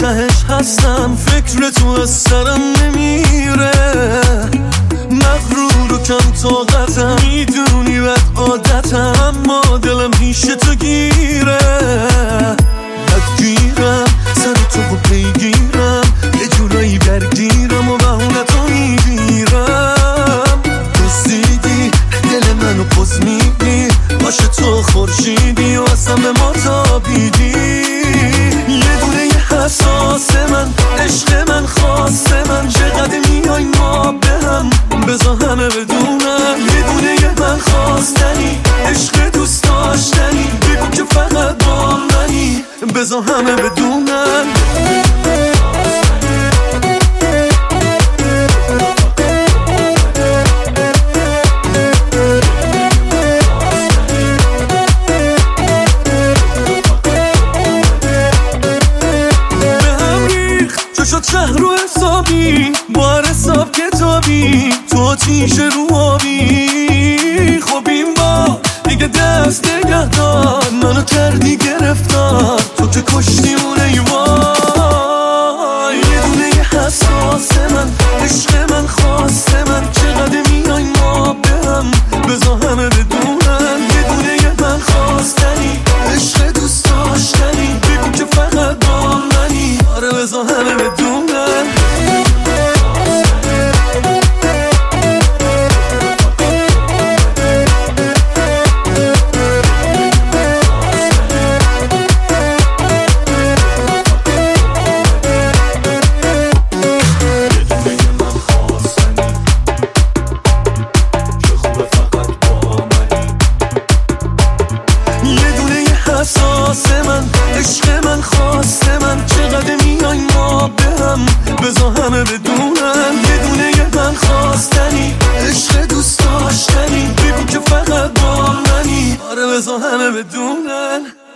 تهش هستم، فکر تو از سرم نمیره. مغرور و کم طاقتم، میدونی بد عادتم، اما دلم پیش تو گیره. بدگیرم سر تو و پیگیرم، یه جورایی درگیرم و بهونتو میگیرم. دزدیدی دل منو پز میدی، باشه تو خورشیدی و اصلا به ما تابیدی. یه دونه حساس من، عشق من، خاص من، چقدر میای ما به هم، بذار همه بدونم. یه دونه من خواستنی، عشق دوست داشتنی، بگو که فقط با منی، بذار همه بدونم. شد شهر رو حسابی، با هر حساب کتابی، تو تیشه رو آبی. خب این با دیگه دست نگه دار، منو کردی گرفتار، تو که کشتی اون ایوای. یه دونه حساس من، عشق من، خواست من، چقدر میای ما به هم، بذار همه بدونن. یه دونه من خواستنی، عشق دوست داشتنی، بگو که فقط با منی، آره بذار همه بدونن. حساس من، عشق من، خواست من، چقدر میای ما به هم، بذار همه بدونن. یه دونه من خواستنی، عشق دوست داشتنی، بگو که فقط با منی، آره بذار همه بدونن.